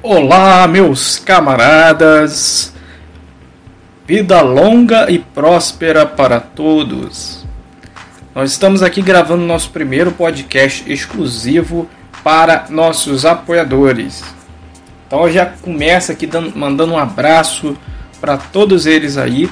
Olá, meus camaradas, vida longa e próspera para todos. Nós estamos aqui gravando nosso primeiro podcast exclusivo para nossos apoiadores. Então eu já começo aqui mandando um abraço para todos eles aí.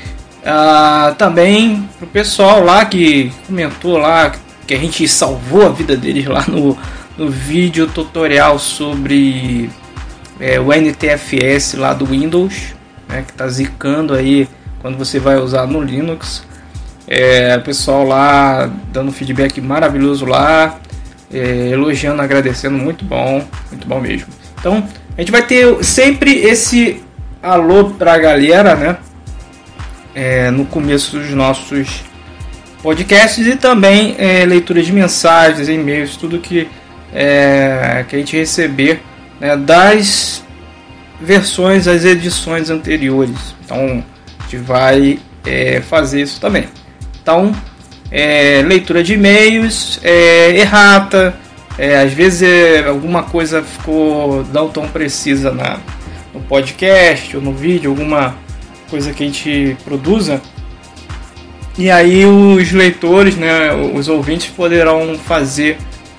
Também para o pessoal lá que comentou lá que a gente salvou a vida deles lá no vídeo tutorial sobre o NTFS lá do Windows, né, que está zicando aí quando você vai usar no Linux. O pessoal lá dando feedback maravilhoso lá, elogiando, agradecendo, muito bom mesmo. Então a gente vai ter sempre esse alô pra galera, né, no começo dos nossos podcasts, e também leitura de mensagens, e-mails, tudo que a gente receber, né, das versões, das edições anteriores. Então a gente vai fazer isso também. Então, leitura de e-mails, errata, às vezes alguma coisa ficou não tão precisa no podcast ou no vídeo, alguma coisa que a gente produza, e aí os leitores, né, os ouvintes poderão fazer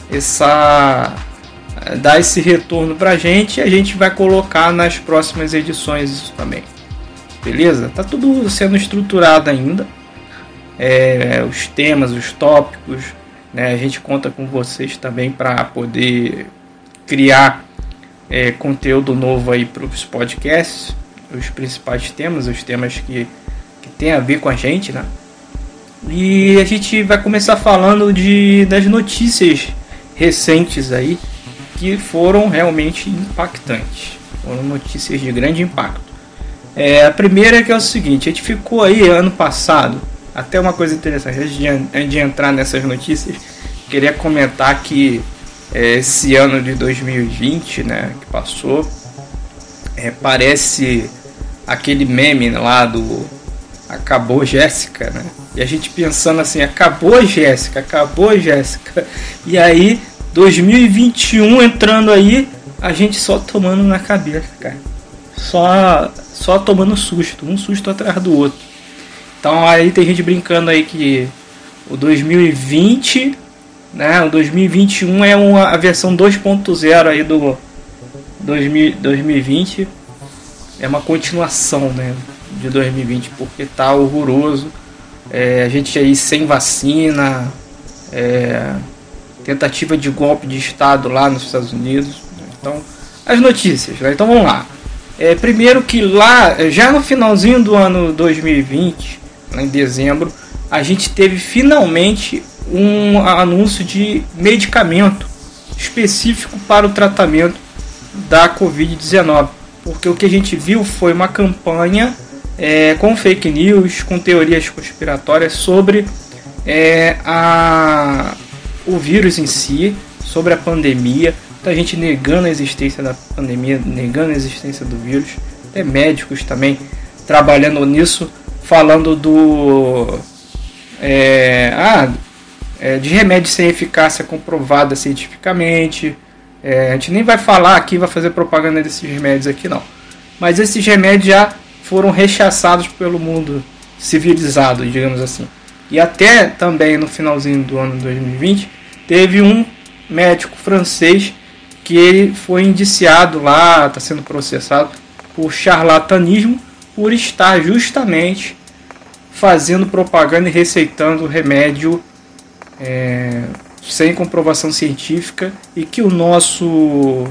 dar esse retorno pra gente, e a gente vai colocar nas próximas edições isso também. Beleza? Tá tudo sendo estruturado ainda. Os temas, os tópicos, né? A gente conta com vocês também para poder criar conteúdo novo aí para os podcasts, os principais temas, os temas que tem a ver com a gente, né? E a gente vai começar falando das notícias recentes aí, que foram realmente impactantes, foram notícias de grande impacto. A primeira é o seguinte: a gente ficou aí ano passado, até uma coisa interessante, antes de entrar nessas notícias, queria comentar que esse ano de 2020, né, que passou, parece aquele meme lá do Acabou Jéssica, né? E a gente pensando assim, acabou Jéssica, e aí 2021 entrando aí, a gente só tomando na cabeça, cara, só tomando susto, um susto atrás do outro. Então aí tem gente brincando aí que o 2020, né, o 2021 é a versão 2.0 aí do 2020, é uma continuação, né, de 2020, porque tá horroroso. A gente aí sem vacina, tentativa de golpe de Estado lá nos Estados Unidos. Então, as notícias, né? Então vamos lá. Primeiro que lá, já no finalzinho do ano 2020, em dezembro, a gente teve finalmente um anúncio de medicamento específico para o tratamento da Covid-19. Porque o que a gente viu foi uma campanha com fake news, com teorias conspiratórias sobre o vírus em si, sobre a pandemia. Muita gente negando a existência da pandemia, negando a existência do vírus. Até médicos também trabalhando nisso, falando de remédios sem eficácia comprovada cientificamente. A gente nem vai falar aqui, vai fazer propaganda desses remédios aqui não. Mas esses remédios já foram rechaçados pelo mundo civilizado, digamos assim. E até também no finalzinho do ano 2020, teve um médico francês que ele foi indiciado lá, está sendo processado por charlatanismo, por estar justamente fazendo propaganda e receitando remédio sem comprovação científica, e que o nosso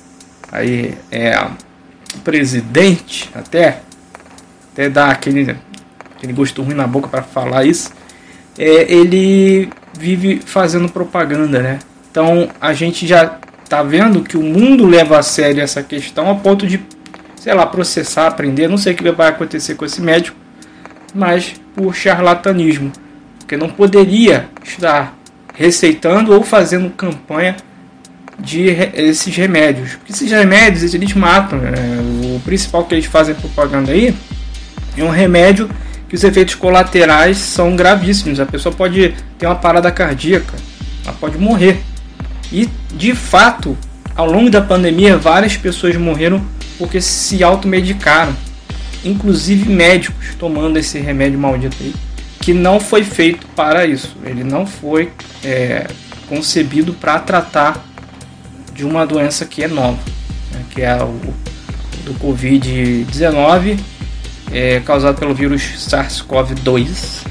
presidente até dá aquele gosto ruim na boca para falar isso, ele vive fazendo propaganda, né? Então a gente já tá vendo que o mundo leva a sério essa questão, a ponto de, sei lá, processar, aprender. Não sei o que vai acontecer com esse médico, mas por charlatanismo, porque não poderia estar receitando ou fazendo campanha de esses remédios, porque esses remédios eles matam, né? O principal que eles fazem propaganda aí é um remédio que os efeitos colaterais são gravíssimos. A pessoa pode ter uma parada cardíaca, ela pode morrer. E de fato ao longo da pandemia, várias pessoas morreram porque se automedicaram, inclusive médicos tomando esse remédio maldito aí, que não foi feito para isso. Ele não foi concebido para tratar de uma doença que é nova, né, que é o do Covid-19, causado pelo vírus SARS-CoV-2.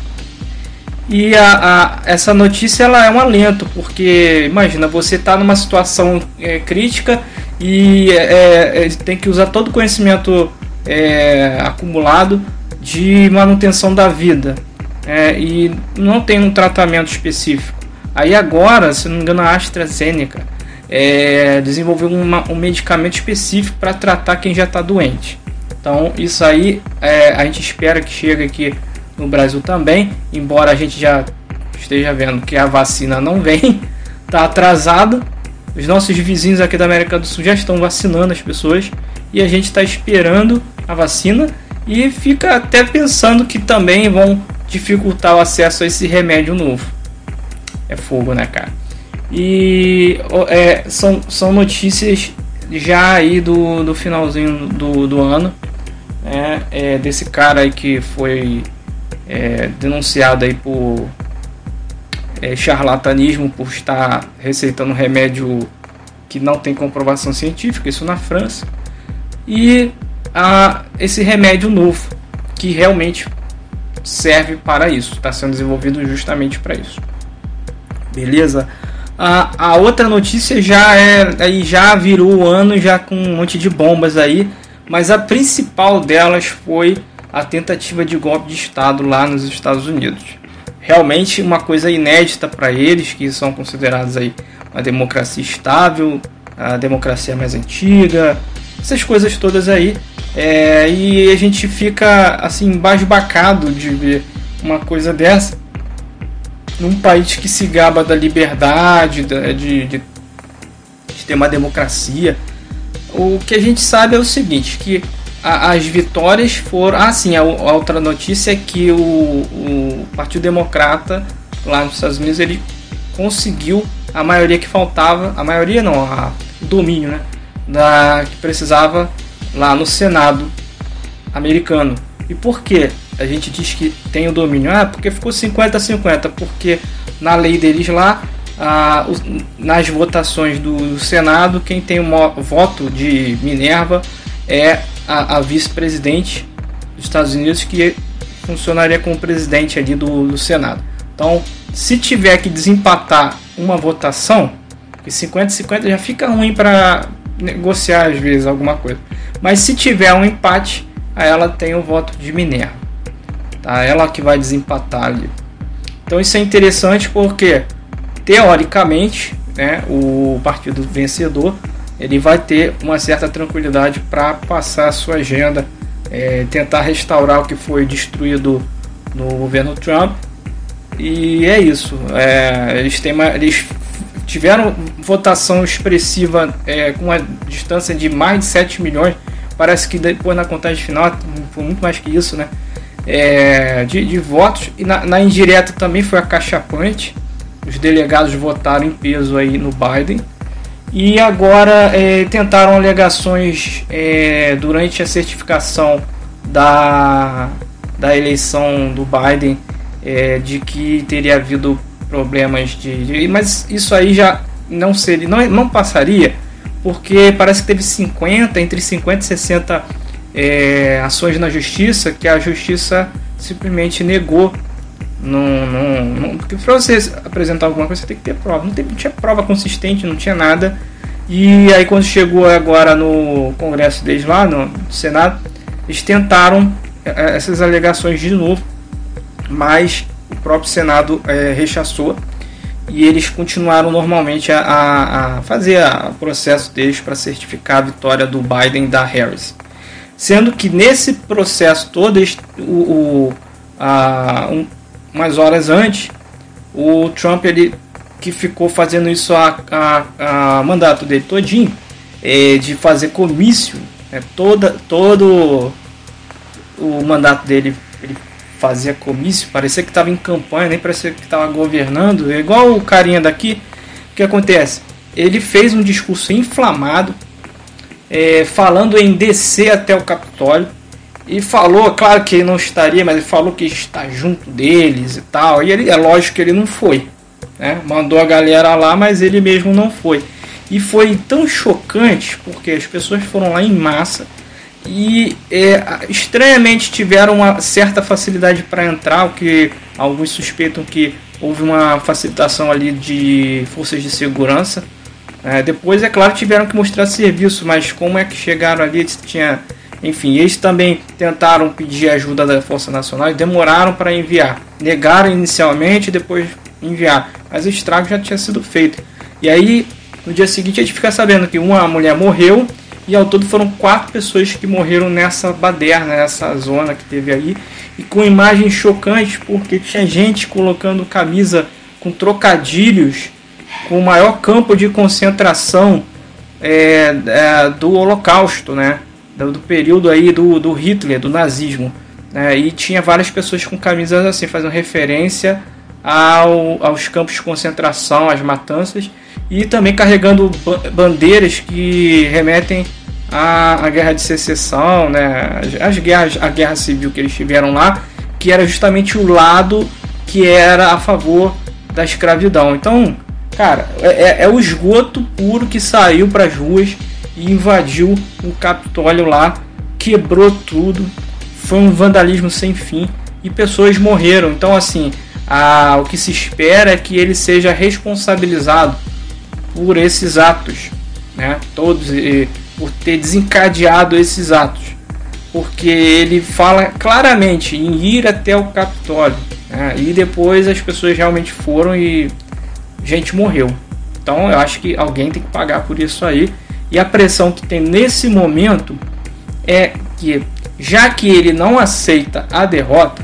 E essa notícia ela é um alento, porque imagina, você está numa situação crítica e tem que usar todo o conhecimento acumulado de manutenção da vida, e não tem um tratamento específico. Aí agora, se não me engano, a AstraZeneca desenvolveu um medicamento específico para tratar quem já está doente. Então isso aí a gente espera que chegue aqui no Brasil também, embora a gente já esteja vendo que a vacina não vem, está atrasada. Os nossos vizinhos aqui da América do Sul já estão vacinando as pessoas e a gente está esperando a vacina e fica até pensando que também vão dificultar o acesso a esse remédio novo. É fogo, né, cara? E são notícias já aí do finalzinho do ano, desse cara aí que foi denunciado aí por charlatanismo, por estar receitando remédio que não tem comprovação científica, isso na França, e esse remédio novo que realmente serve para isso, está sendo desenvolvido justamente para isso. Beleza? A outra notícia já virou o ano já com um monte de bombas aí, mas a principal delas foi a tentativa de golpe de Estado lá nos Estados Unidos. Realmente uma coisa inédita para eles, que são considerados aí uma democracia estável, a democracia mais antiga, essas coisas todas aí. E a gente fica assim embasbacado de ver uma coisa dessa num país que se gaba da liberdade, de ter uma democracia. O que a gente sabe é o seguinte, que as vitórias foram... a outra notícia é que o Partido Democrata lá nos Estados Unidos, ele conseguiu a maioria que faltava, o domínio, né, que precisava lá no Senado americano. E por que a gente diz que tem o domínio? Porque ficou 50-50, porque na lei deles lá, nas votações do Senado, quem tem o voto de Minerva é a vice-presidente dos Estados Unidos, que funcionaria como presidente ali do Senado. Então, se tiver que desempatar uma votação, que 50-50 já fica ruim para negociar às vezes alguma coisa. Mas se tiver um empate, aí ela tem o voto de Minerva. Tá? Ela que vai desempatar ali. Então isso é interessante porque, teoricamente, né, o partido vencedor ele vai ter uma certa tranquilidade para passar a sua agenda, tentar restaurar o que foi destruído no governo Trump. E é isso. Eles tiveram votação expressiva, com uma distância de mais de 7 milhões. Parece que depois na contagem final foi muito mais que isso, né? De votos. E na indireta também foi acachapante. Os delegados votaram em peso aí no Biden. E agora tentaram alegações durante a certificação da eleição do Biden, de que teria havido problemas mas isso aí já não seria, não passaria, porque parece que teve entre 50 e 60 ações na justiça, que a justiça simplesmente negou. Porque para você apresentar alguma coisa você tem que ter prova. Não tinha prova consistente, não tinha nada. E aí quando chegou agora no Congresso deles lá, no Senado, eles tentaram essas alegações de novo, mas o próprio Senado rechaçou, e eles continuaram normalmente a fazer o processo deles para certificar a vitória do Biden e da Harris. Sendo que nesse processo todo, umas horas antes, o Trump, ele que ficou fazendo isso a mandato dele todinho, de fazer comício, todo o mandato dele ele fazia comício, parecia que estava em campanha, nem parecia que estava governando, igual o carinha daqui. O que acontece? ele fez um discurso inflamado, falando em descer até o Capitólio, e falou, claro que ele não estaria, mas ele falou que está junto deles e tal, e é lógico que ele não foi, né? Mandou a galera lá, mas ele mesmo não foi. E foi tão chocante, porque as pessoas foram lá em massa, e estranhamente tiveram uma certa facilidade para entrar, o que alguns suspeitam que houve uma facilitação ali de forças de segurança. Depois, é claro, tiveram que mostrar serviço, mas como é que chegaram ali? Enfim, eles também tentaram pedir ajuda da Força Nacional e demoraram para enviar. Negaram inicialmente e depois enviar, mas o estrago já tinha sido feito. E aí, no dia seguinte, a gente fica sabendo que uma mulher morreu, e ao todo foram 4 pessoas que morreram nessa baderna, nessa zona que teve aí, e com imagens chocantes, porque tinha gente colocando camisa com trocadilhos com o maior campo de concentração do Holocausto, né? Do período aí do Hitler, do nazismo, né? E tinha várias pessoas com camisas assim, fazendo referência aos campos de concentração, às matanças, e também carregando bandeiras que remetem à Guerra de Secessão, né? A guerra civil que eles tiveram lá, que era justamente o lado que era a favor da escravidão. Então, cara, é o esgoto puro que saiu para as ruas e invadiu o Capitólio lá, quebrou tudo, foi um vandalismo sem fim e pessoas morreram. Então, assim, o que se espera é que ele seja responsabilizado por esses atos, né? Todos, por ter desencadeado esses atos, porque ele fala claramente em ir até o Capitólio, né? E depois as pessoas realmente foram e gente morreu. Então eu acho que alguém tem que pagar por isso aí. E a pressão que tem nesse momento é que, já que ele não aceita a derrota,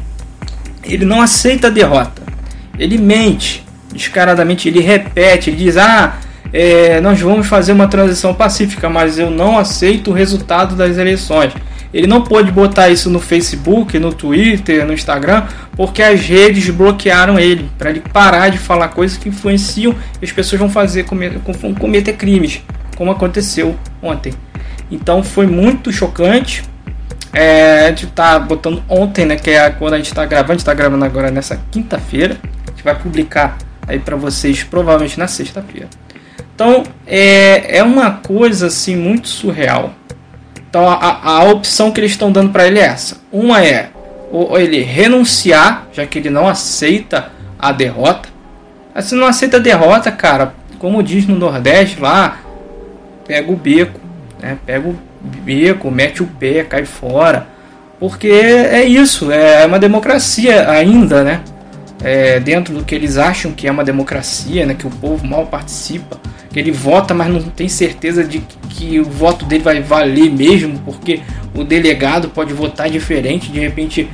ele mente descaradamente, ele repete, ele diz: nós vamos fazer uma transição pacífica, mas eu não aceito o resultado das eleições. Ele não pôde botar isso no Facebook, no Twitter, no Instagram, porque as redes bloquearam ele, para ele parar de falar coisas que influenciam e as pessoas vão cometer crimes, como aconteceu ontem. Então foi muito chocante. A gente tá botando ontem, né, que é quando a gente está gravando agora nessa quinta-feira. A gente vai publicar aí para vocês provavelmente na sexta-feira. Então é uma coisa assim muito surreal. Então a opção que eles estão dando para ele é essa. Uma é ou ele renunciar, já que ele não aceita a derrota. Mas se não aceita a derrota, cara, como diz no Nordeste lá, pega o beco, né? Pega o beco, mete o pé, cai fora. Porque é isso, é uma democracia ainda, né? Dentro do que eles acham que é uma democracia, né? Que o povo mal participa, que ele vota, mas não tem certeza de que o voto dele vai valer mesmo, porque o delegado pode votar diferente. De repente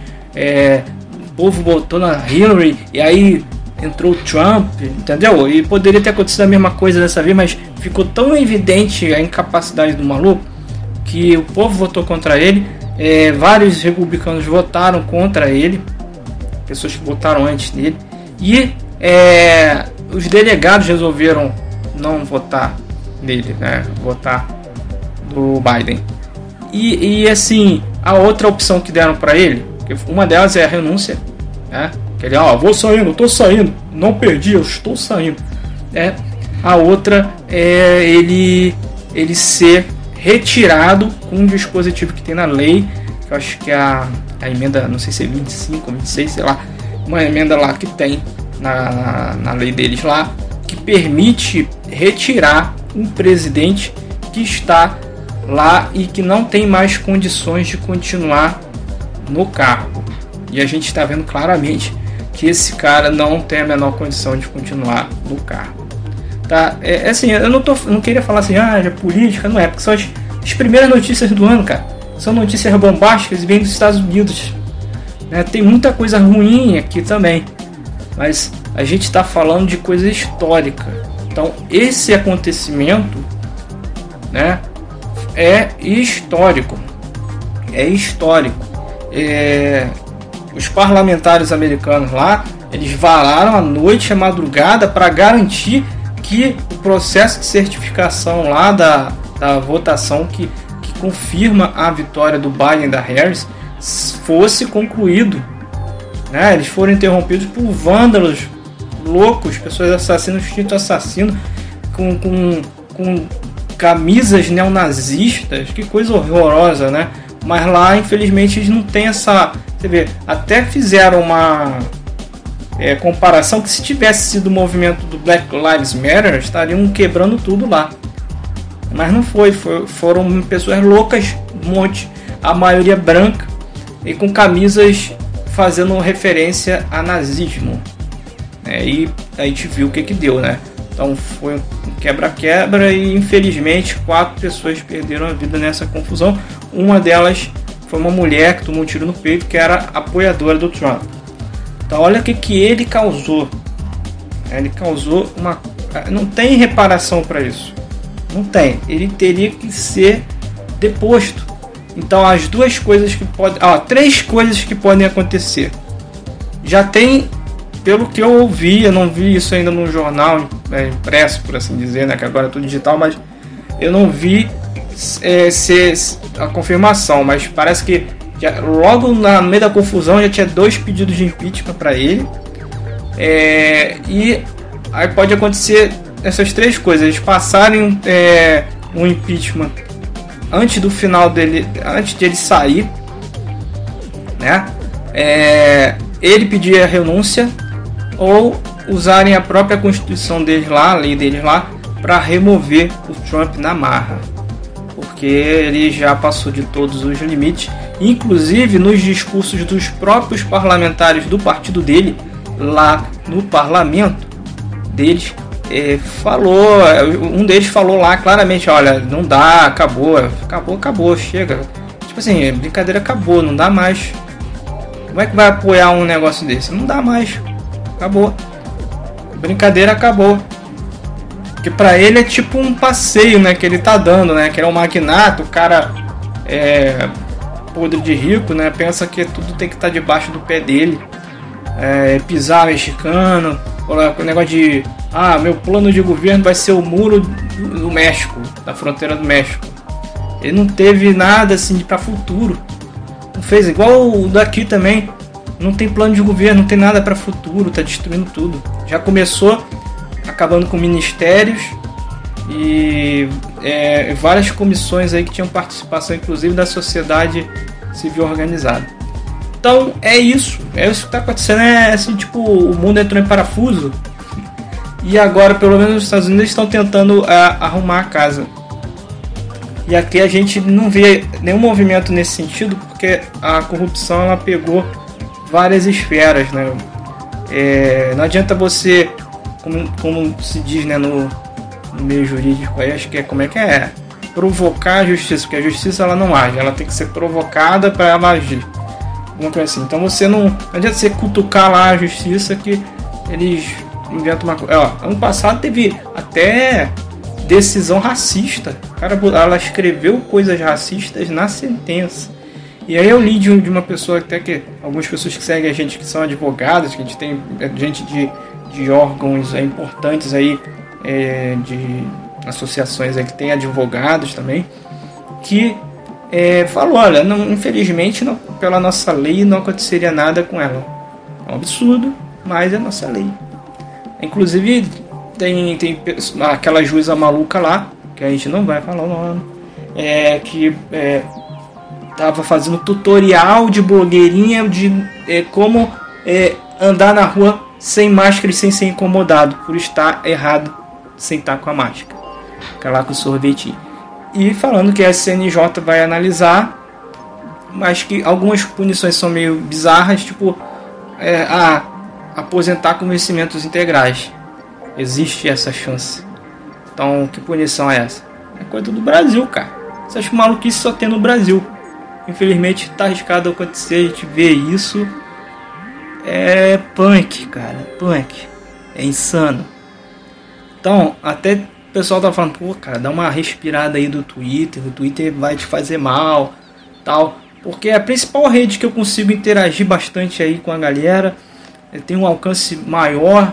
o povo votou na Hillary e aí entrou o Trump, entendeu? E poderia ter acontecido a mesma coisa dessa vez, mas ficou tão evidente a incapacidade do maluco que o povo votou contra ele. Vários republicanos votaram contra ele, pessoas que votaram antes dele, e os delegados resolveram não votar nele, né? Votar do Biden. E assim, a outra opção que deram para ele, uma delas é a renúncia, né? Que ele, estou saindo, não perdi, eu estou saindo. A outra é ele ser retirado com um dispositivo que tem na lei, que eu acho que é a emenda, não sei se é 25 ou 26, sei lá, uma emenda lá que tem na lei deles lá, que permite retirar um presidente que está lá e que não tem mais condições de continuar no cargo. E a gente está vendo claramente que esse cara não tem a menor condição de continuar no cargo. Tá? Assim, eu não queria falar assim, é política, não é, porque são as primeiras notícias do ano, cara. São notícias bombásticas e vêm dos Estados Unidos. Né? Tem muita coisa ruim aqui também, mas a gente está falando de coisa histórica. Então, esse acontecimento, né, é histórico. Os parlamentares americanos lá, eles vararam a noite, a madrugada, para garantir que o processo de certificação lá da votação que confirma a vitória do Biden e da Harris fosse concluído, né? Eles foram interrompidos por vândalos loucos, pessoas assassinas, instinto assassino, com camisas neonazistas, que coisa horrorosa, né? Mas lá, infelizmente, eles não têm essa... Você vê, até fizeram uma comparação que se tivesse sido o movimento do Black Lives Matter, estariam quebrando tudo lá. Mas não foram pessoas loucas, um monte, a maioria branca, e com camisas fazendo referência a nazismo. E a gente viu o que deu, né? Então foi um quebra-quebra e infelizmente 4 pessoas perderam a vida nessa confusão. Uma delas foi uma mulher que tomou um tiro no peito, que era apoiadora do Trump. Então olha o que ele causou. Ele causou uma... Não tem reparação para isso. Não tem. Ele teria que ser deposto. Então as duas coisas que podem... 3 coisas que podem acontecer. Já tem... Pelo que eu ouvi, eu não vi isso ainda no jornal impresso, por assim dizer, né, que agora é tudo digital, mas eu não vi ser a confirmação, mas parece que logo no meio da confusão já tinha 2 pedidos de impeachment para ele, e aí pode acontecer essas 3 coisas: eles passarem um impeachment antes do final dele, antes de ele sair, né, ele pedir a renúncia, ou usarem a própria constituição deles lá, a lei deles lá, para remover o Trump na marra, porque ele já passou de todos os limites, inclusive nos discursos dos próprios parlamentares do partido dele, lá no parlamento deles, um deles falou lá claramente: olha, não dá, acabou, chega, tipo assim, a brincadeira acabou, não dá mais, como é que vai apoiar um negócio desse? Não dá mais. Acabou. A brincadeira acabou. Porque pra ele é tipo um passeio, né, que ele tá dando, né? Que ele é um magnata, o cara podre de rico, né? Pensa que tudo tem que estar debaixo do pé dele. Pisar mexicano, o negócio de... meu plano de governo vai ser o muro do México, da fronteira do México. Ele não teve nada assim pra futuro. Não fez igual o daqui também. Não tem plano de governo, não tem nada para futuro, tá destruindo tudo. Já começou acabando com ministérios e várias comissões aí que tinham participação, inclusive da sociedade civil organizada. Então é isso que está acontecendo. Assim, tipo, o mundo entrou em parafuso e agora, pelo menos os Estados Unidos, estão tentando arrumar a casa. E aqui a gente não vê nenhum movimento nesse sentido, porque a corrupção ela pegou várias esferas, né? Não adianta você, como se diz, né, no meio jurídico aí, acho que provocar a justiça, porque a justiça ela não age, ela tem que ser provocada para ela agir, alguma coisa assim. Então você não adianta você cutucar lá a justiça que eles inventam uma coisa. Ano passado teve até decisão racista, ela escreveu coisas racistas na sentença. E aí eu li de uma pessoa, até que algumas pessoas que seguem a gente, que são advogados, que a gente tem gente de órgãos importantes aí, de associações aí que tem advogados também, que falou: olha, infelizmente pela nossa lei não aconteceria nada com ela. É um absurdo, mas é nossa lei. Inclusive tem aquela juíza maluca lá, que a gente não vai falar o nome, que tava fazendo tutorial de blogueirinha de como andar na rua sem máscara e sem ser incomodado por estar errado sem estar com a máscara, lá com o sorvetinho, e falando que a CNJ vai analisar, mas que algumas punições são meio bizarras, tipo aposentar com vencimentos integrais. Existe essa chance. Então que punição é essa? É coisa do Brasil, cara. Essas maluquices só tem no Brasil. Infelizmente tá arriscado acontecer, a gente vê isso. É punk, cara, punk. É insano. Então, até o pessoal tá falando: pô, cara, dá uma respirada aí do Twitter, o Twitter vai te fazer mal, tal. Porque é a principal rede que eu consigo interagir bastante aí com a galera. Tem um alcance maior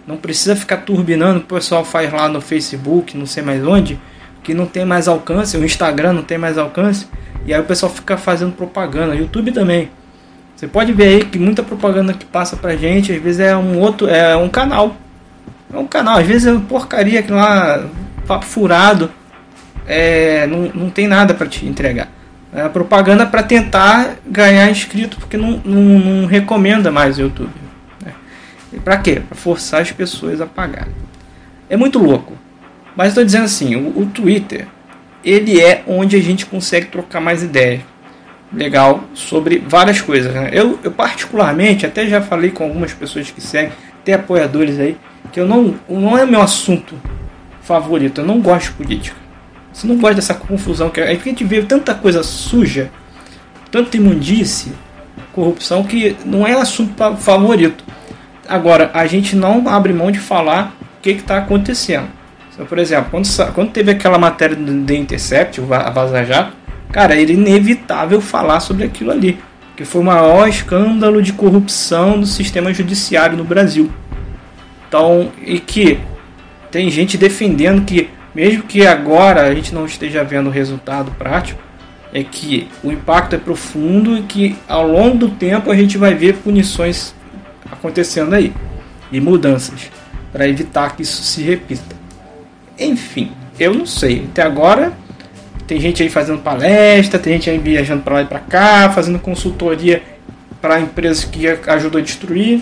Não precisa ficar turbinando o que o pessoal faz lá no Facebook, não sei mais onde, que não tem mais alcance, o Instagram não tem mais alcance, e aí o pessoal fica fazendo propaganda, YouTube também. Você pode ver aí que muita propaganda que passa pra gente, às vezes é um canal. É um canal, às vezes é porcaria que lá, papo furado, não tem nada para te entregar. É propaganda para tentar ganhar inscrito, porque não recomenda mais o YouTube. Né? E para quê? Para forçar as pessoas a pagarem. É muito louco. Mas estou dizendo assim, o Twitter, ele é onde a gente consegue trocar mais ideias. Legal, sobre várias coisas. Né? Eu particularmente, até já falei com algumas pessoas que seguem, tem apoiadores aí, que não é meu assunto favorito. Eu não gosto de política. Você não gosta dessa confusão que a gente vê tanta coisa suja, tanta imundície, corrupção, que não é assunto favorito. Agora, a gente não abre mão de falar o que está acontecendo. Então, por exemplo, quando teve aquela matéria do The Intercept, a Vaza Jato, cara, era inevitável falar sobre aquilo ali, que foi o maior escândalo de corrupção do sistema judiciário no Brasil. Então, e que tem gente defendendo que, mesmo que agora a gente não esteja vendo o resultado prático, é que o impacto é profundo e que ao longo do tempo a gente vai ver punições acontecendo aí e mudanças para evitar que isso se repita. Enfim, eu não sei. Até agora tem gente aí fazendo palestra, tem gente aí viajando para lá e para cá, fazendo consultoria para empresas que ajudam a destruir.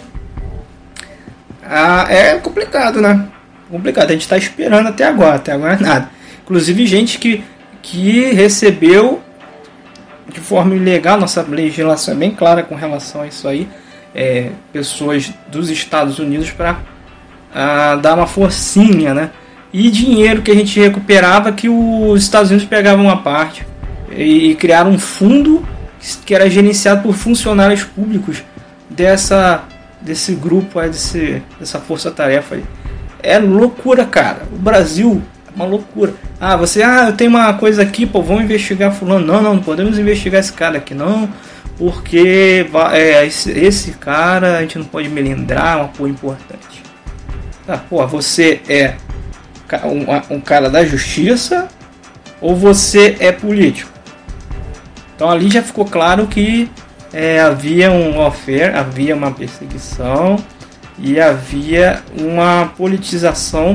É complicado, né? Complicado, a gente está esperando até agora nada. Inclusive gente que recebeu de forma ilegal, nossa legislação é bem clara com relação a isso aí, pessoas dos Estados Unidos para dar uma forcinha, né? E dinheiro que a gente recuperava que os Estados Unidos pegavam uma parte e criaram um fundo que era gerenciado por funcionários públicos desse grupo, dessa força-tarefa aí. É loucura, cara. O Brasil é uma loucura. Eu tenho uma coisa aqui, pô, vamos investigar fulano. Não podemos investigar esse cara aqui, não. Porque esse cara, a gente não pode melindrar, é um apoio importante. Você é um cara da justiça ou você é político? Então ali já ficou claro que havia um lawfare, havia uma perseguição e havia uma politização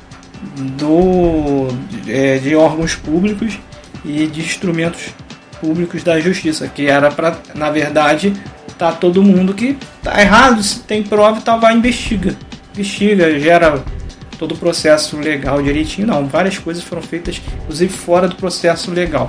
de órgãos públicos e de instrumentos públicos da justiça, que era para, na verdade, todo mundo que tá errado, se tem prova e tal, vai investiga, gera todo o processo legal direitinho. Não, várias coisas foram feitas, inclusive fora do processo legal.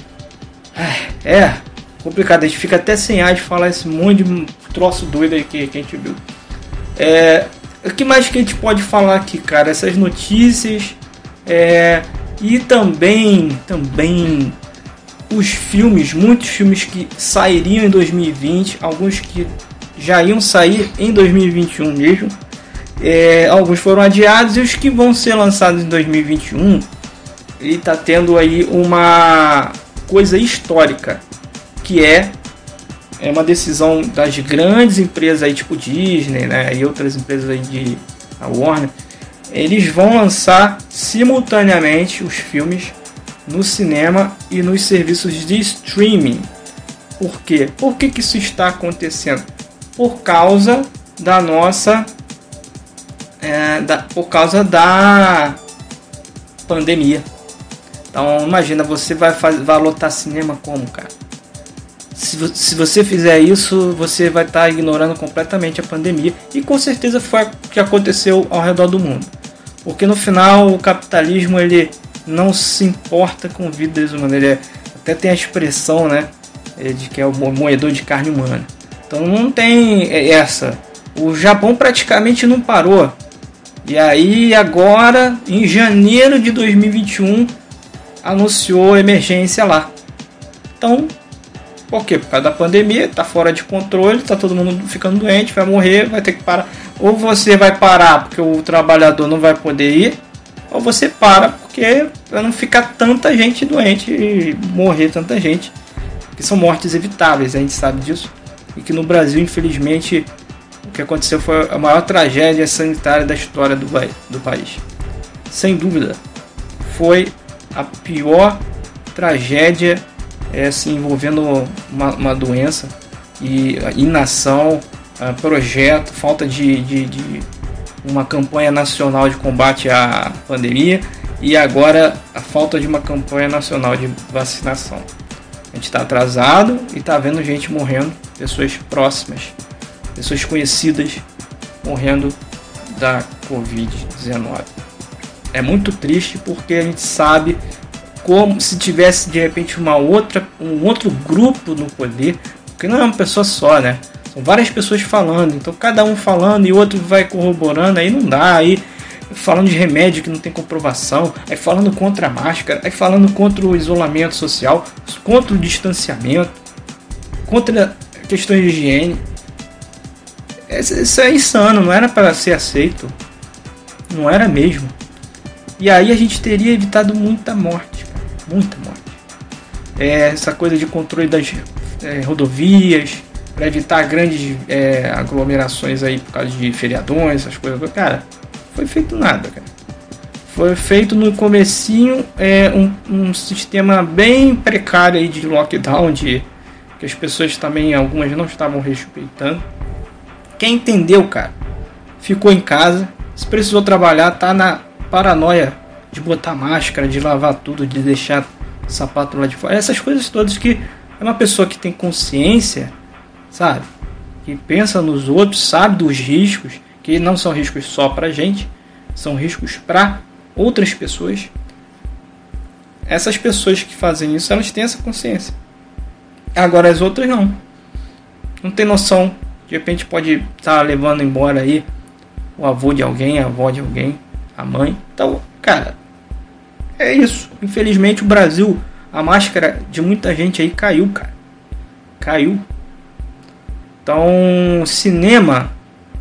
É complicado, a gente fica até sem ar de falar esse monte de troço doido aí que a gente viu. O que mais que a gente pode falar aqui, cara? Essas notícias e também os filmes, muitos filmes que sairiam em 2020, alguns que já iam sair em 2021 mesmo. Alguns foram adiados e os que vão ser lançados em 2021, ele está tendo aí uma coisa histórica, que é uma decisão das grandes empresas aí, tipo Disney, né, e outras empresas aí de a Warner. Eles vão lançar simultaneamente os filmes no cinema e nos serviços de streaming. Por quê? Por que isso está acontecendo? Por causa da nossa por causa da pandemia. Então imagina, você vai lotar cinema como, cara? Se você fizer isso, você vai estar ignorando completamente a pandemia, e com certeza foi o que aconteceu ao redor do mundo, porque no final o capitalismo ele não se importa com vidas humanas. Ele até tem a expressão, né, de que é o moedor de carne humana. Então não tem essa. O Japão praticamente não parou. E aí agora, em janeiro de 2021, anunciou emergência lá. Então, por quê? Por causa da pandemia, está fora de controle, está todo mundo ficando doente, vai morrer, vai ter que parar. Ou você vai parar porque o trabalhador não vai poder ir, ou você para porque para não ficar tanta gente doente e morrer tanta gente, que são mortes evitáveis, a gente sabe disso. E que no Brasil, infelizmente, o que aconteceu foi a maior tragédia sanitária da história do país. Sem dúvida, foi a pior tragédia assim, envolvendo uma doença e inação, projeto, falta de uma campanha nacional de combate à pandemia e agora a falta de uma campanha nacional de vacinação. A gente está atrasado e está vendo gente morrendo, pessoas próximas, pessoas conhecidas morrendo da Covid-19. É muito triste porque a gente sabe como se tivesse de repente um outro grupo no poder, porque não é uma pessoa só, né? São várias pessoas falando, então cada um falando e o outro vai corroborando, aí não dá, aí falando de remédio que não tem comprovação, aí falando contra a máscara, aí falando contra o isolamento social, contra o distanciamento, contra questões de higiene. Isso é insano, não era para ser aceito, não era mesmo. E aí a gente teria evitado muita morte, cara, muita morte. Essa coisa de controle das rodovias, para evitar grandes aglomerações aí por causa de feriadões, essas coisas. Cara, foi feito nada, cara. Foi feito no comecinho um sistema bem precário aí de lockdown, que as pessoas também, algumas não estavam respeitando. Quem entendeu, cara, ficou em casa. Se precisou trabalhar, tá na paranoia de botar máscara, de lavar tudo, de deixar o sapato lá de fora. Essas coisas todas que é uma pessoa que tem consciência, sabe? Que pensa nos outros, sabe dos riscos, que não são riscos só pra gente, são riscos para outras pessoas. Essas pessoas que fazem isso, elas têm essa consciência. Agora as outras não. Não tem noção. De repente pode estar levando embora aí o avô de alguém, a avó de alguém, a mãe. Então, cara, é isso. Infelizmente o Brasil, a máscara de muita gente aí caiu, cara. Caiu. Então, cinema,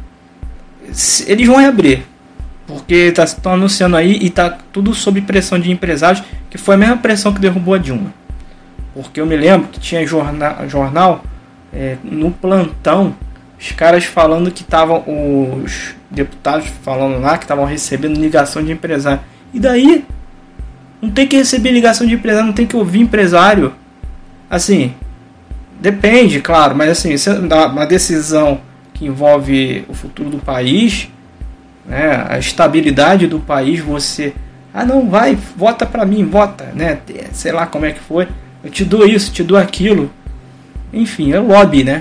eles vão reabrir. Porque estão anunciando aí e tá tudo sob pressão de empresários, que foi a mesma pressão que derrubou a Dilma. Porque eu me lembro que tinha jornal no plantão, os caras falando que estavam, os deputados falando lá que estavam recebendo ligação de empresário. E daí? Não tem que receber ligação de empresário, não tem que ouvir empresário. Assim, depende, claro, mas assim, se uma decisão que envolve o futuro do país, né, a estabilidade do país, você, não, vai, vota pra mim, vota, né, sei lá como é que foi, eu te dou isso, te dou aquilo, enfim, é lobby, né,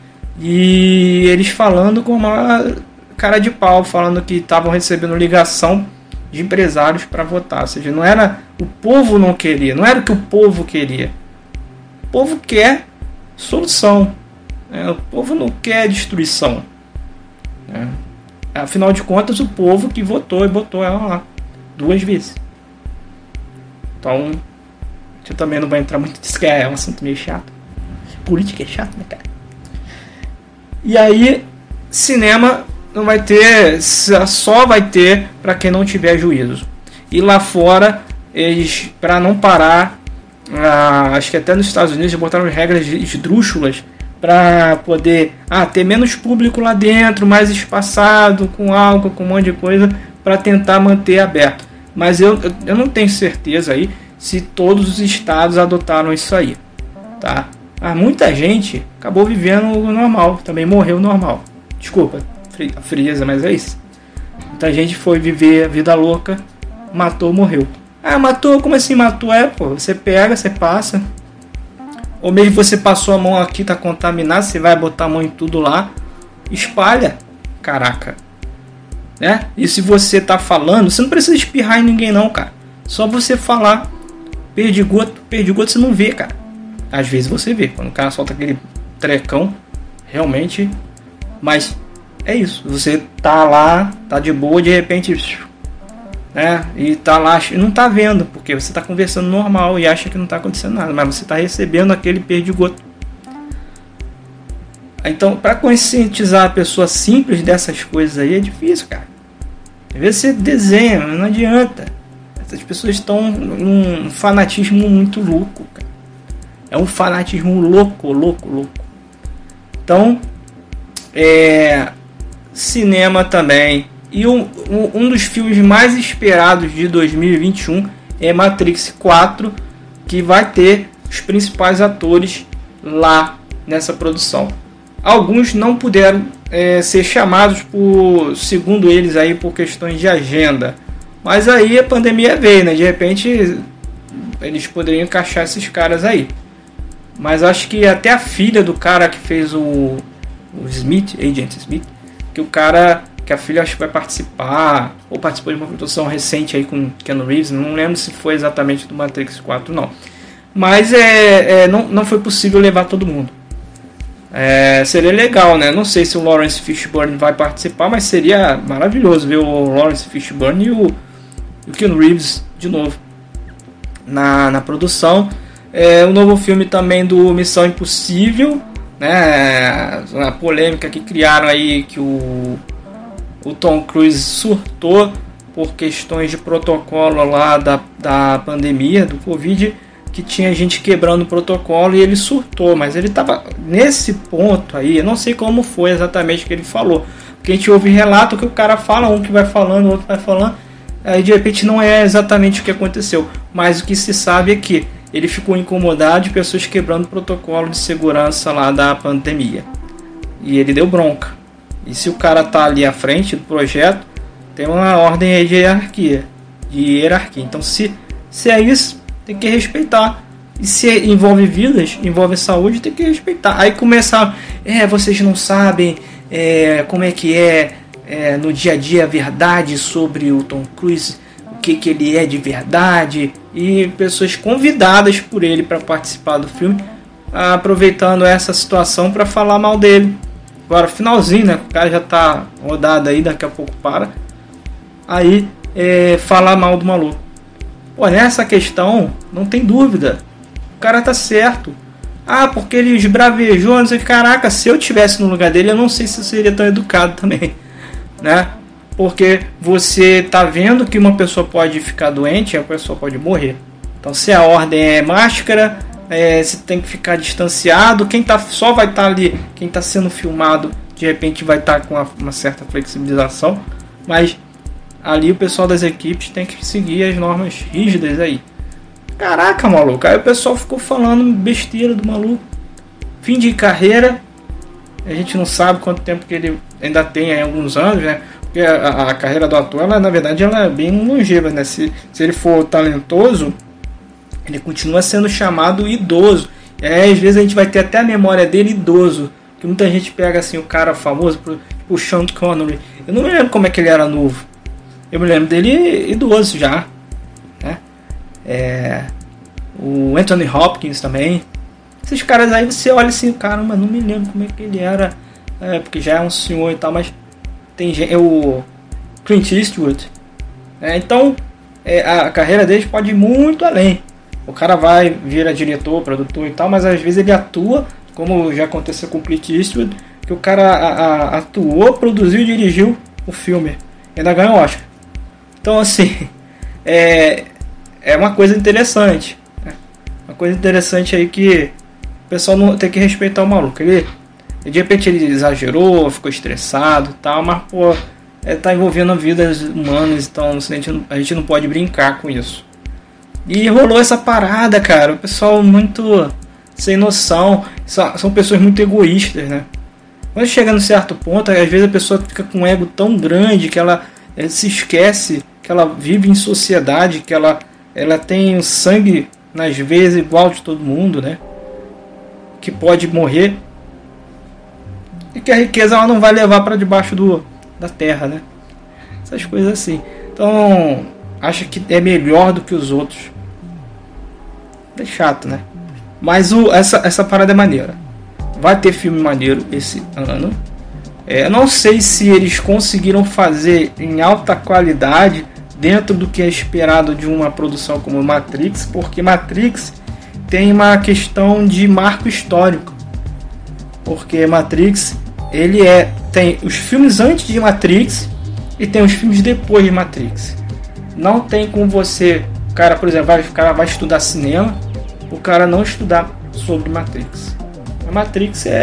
e eles falando com uma cara de pau, falando que estavam recebendo ligação de empresários para votar, ou seja, não era, o povo não queria, não era o que o povo queria, o povo quer solução, né? O povo não quer destruição, né? Afinal de contas, o povo que votou e botou ela lá 2 vezes. Então, eu também não vou entrar muito nisso, que é um assunto meio chato. Política é chato, né, cara? E aí, cinema não vai ter, só vai ter para quem não tiver juízo. E lá fora, eles, para não parar, acho que até nos Estados Unidos já botaram regras esdrúxulas para poder ter menos público lá dentro, mais espaçado, com álcool, com um monte de coisa, para tentar manter aberto. Mas eu não tenho certeza aí se todos os estados adotaram isso aí, tá? Mas muita gente acabou vivendo o normal, também morreu normal. Desculpa a frieza, mas é isso. Muita gente foi viver a vida louca, matou, morreu. Matou? Como assim matou? Você pega, você passa. Ou mesmo você passou a mão aqui, tá contaminado, você vai botar a mão em tudo lá, espalha. Caraca. Né? E se você tá falando, você não precisa espirrar em ninguém não, cara. Só você falar. Perdigoto você não vê, cara. Às vezes você vê, quando o cara solta aquele trecão, realmente. Mas é isso, você tá lá, tá de boa, de repente, né? E tá lá, não tá vendo, porque você tá conversando normal e acha que não tá acontecendo nada, mas você tá recebendo aquele perdigoto. Então, para conscientizar a pessoa simples dessas coisas aí é difícil, cara. Às vezes você desenha, mas não adianta. Essas pessoas estão num fanatismo muito louco, cara. É um fanatismo louco. Então, cinema também. E um dos filmes mais esperados de 2021 é Matrix 4, que vai ter os principais atores lá nessa produção. Alguns não puderam ser chamados segundo eles aí, por questões de agenda. Mas aí a pandemia veio, né? De repente eles poderiam encaixar esses caras aí. Mas acho que até a filha do cara que fez o Smith, Agent Smith, que a filha acho que vai participar, ou participou de uma produção recente aí com Keanu Reeves, não lembro se foi exatamente do Matrix 4 não. Mas não foi possível levar todo mundo. Seria legal, né? Não sei se o Lawrence Fishburne vai participar, mas seria maravilhoso ver o Lawrence Fishburne e o Keanu Reeves de novo na produção. O novo filme também do Missão Impossível, né? A polêmica que criaram aí, que o Tom Cruise surtou por questões de protocolo lá da pandemia, do Covid, que tinha gente quebrando o protocolo e ele surtou, mas ele estava nesse ponto aí, eu não sei como foi exatamente o que ele falou, porque a gente ouve relato que o cara fala, um que vai falando, o outro vai falando, aí de repente não é exatamente o que aconteceu, mas o que se sabe é que ele ficou incomodado de pessoas quebrando o protocolo de segurança lá da pandemia, e ele deu bronca. E se o cara tá ali à frente do projeto, tem uma ordem aí de hierarquia. Então se é isso, tem que respeitar. E se envolve vidas, envolve saúde, tem que respeitar. Aí começaram, vocês não sabem como é que no dia a dia a verdade sobre o Tom Cruise, o que ele é de verdade. E pessoas convidadas por ele para participar do filme, aproveitando essa situação para falar mal dele. Agora, finalzinho, né? O cara já tá rodado aí, daqui a pouco para. Aí, falar mal do maluco. Pô, nessa questão, não tem dúvida. O cara tá certo. Porque ele esbravejou, não sei. Caraca, se eu tivesse no lugar dele, eu não sei se eu seria tão educado também, né? Porque você tá vendo que uma pessoa pode ficar doente, a pessoa pode morrer. Então, se a ordem é máscara, você tem que ficar distanciado. Quem só vai estar ali, quem está sendo filmado, de repente vai estar com uma certa flexibilização, mas ali o pessoal das equipes tem que seguir as normas rígidas aí. Caraca, maluco, aí o pessoal ficou falando besteira do maluco. Fim de carreira, a gente não sabe quanto tempo que ele ainda tem, aí, alguns anos, né? Porque a carreira do ator, na verdade, ela é bem longeva, né? Se ele for talentoso, ele continua sendo chamado idoso. Às vezes a gente vai ter até a memória dele idoso. Que muita gente pega assim o cara famoso, o Sean Connery. Eu não me lembro como é que ele era novo. Eu me lembro dele idoso já, né? O Anthony Hopkins também. Esses caras aí você olha assim, caramba, não me lembro como é que ele era. Porque já é um senhor e tal, mas tem o Clint Eastwood. Então a carreira deles pode ir muito além. O cara vai, vira diretor, produtor e tal, mas às vezes ele atua, como já aconteceu com o Clint Eastwood, que o cara atuou, produziu e dirigiu o filme. Ainda ganhou o Oscar. Então, assim, é uma coisa interessante. Né? Uma coisa interessante aí que o pessoal não tem que respeitar o maluco. De repente ele exagerou, ficou estressado e tal, mas, pô, tá envolvendo vidas humanas, então a gente não pode brincar com isso. E rolou essa parada, cara. O pessoal muito sem noção. São pessoas muito egoístas, né? Quando chega num certo ponto, às vezes a pessoa fica com um ego tão grande que ela se esquece que ela vive em sociedade, que ela tem o sangue nas veias igual de todo mundo, né? Que pode morrer. E que a riqueza ela não vai levar para debaixo da terra, né? Essas coisas assim. Então, acha que é melhor do que os outros. É chato, né? Mas essa parada é maneira. Vai ter filme maneiro esse ano. Eu não sei se eles conseguiram fazer em alta qualidade dentro do que é esperado de uma produção como Matrix, porque Matrix tem uma questão de marco histórico. Porque Matrix, tem os filmes antes de Matrix e tem os filmes depois de Matrix. Não tem como você, o cara, por exemplo, o cara vai estudar cinema, o cara não estudar sobre Matrix. A Matrix é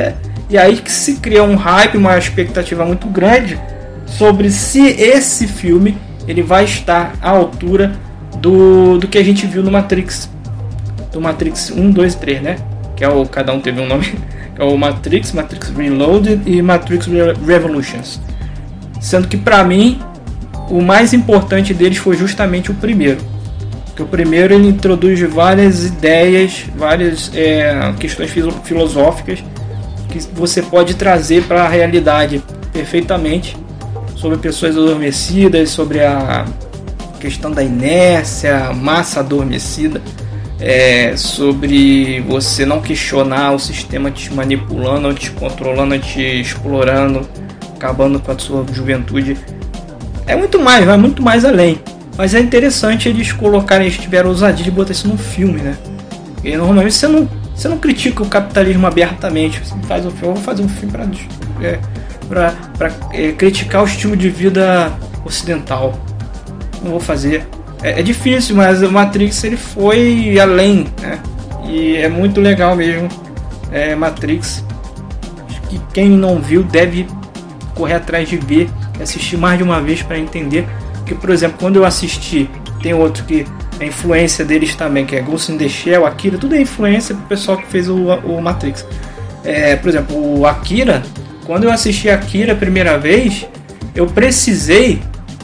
E aí que se cria um hype, uma expectativa muito grande sobre se esse filme ele vai estar à altura do que a gente viu no Matrix. Do Matrix 1, 2 e 3, né? Que é o, cada um teve um nome. É o Matrix, Matrix Reloaded e Matrix Revolutions. Sendo que pra mim o mais importante deles foi justamente o primeiro. Porque o primeiro ele introduz várias ideias, várias questões filosóficas que você pode trazer para a realidade perfeitamente, sobre pessoas adormecidas, sobre a questão da inércia, massa adormecida, sobre você não questionar o sistema te manipulando, te controlando, te explorando, acabando com a sua juventude. É muito mais, vai muito mais além. Mas é interessante eles colocarem, eles tiveram ousadia de botar isso num filme, né? E normalmente você não critica o capitalismo abertamente. Você faz um filme, eu vou fazer um filme para criticar o estilo de vida ocidental. Não vou fazer. É difícil, mas o Matrix ele foi além, né? E é muito legal mesmo. Matrix. Acho que quem não viu deve correr atrás de ver, assistir mais de uma vez para entender. Porque, por exemplo, quando eu assisti, tem outro que a influência deles também, que é Ghost in the Shell, Akira, tudo é influência do pessoal que fez o Matrix. Por exemplo, o Akira, quando eu assisti Akira a primeira vez, eu precisei.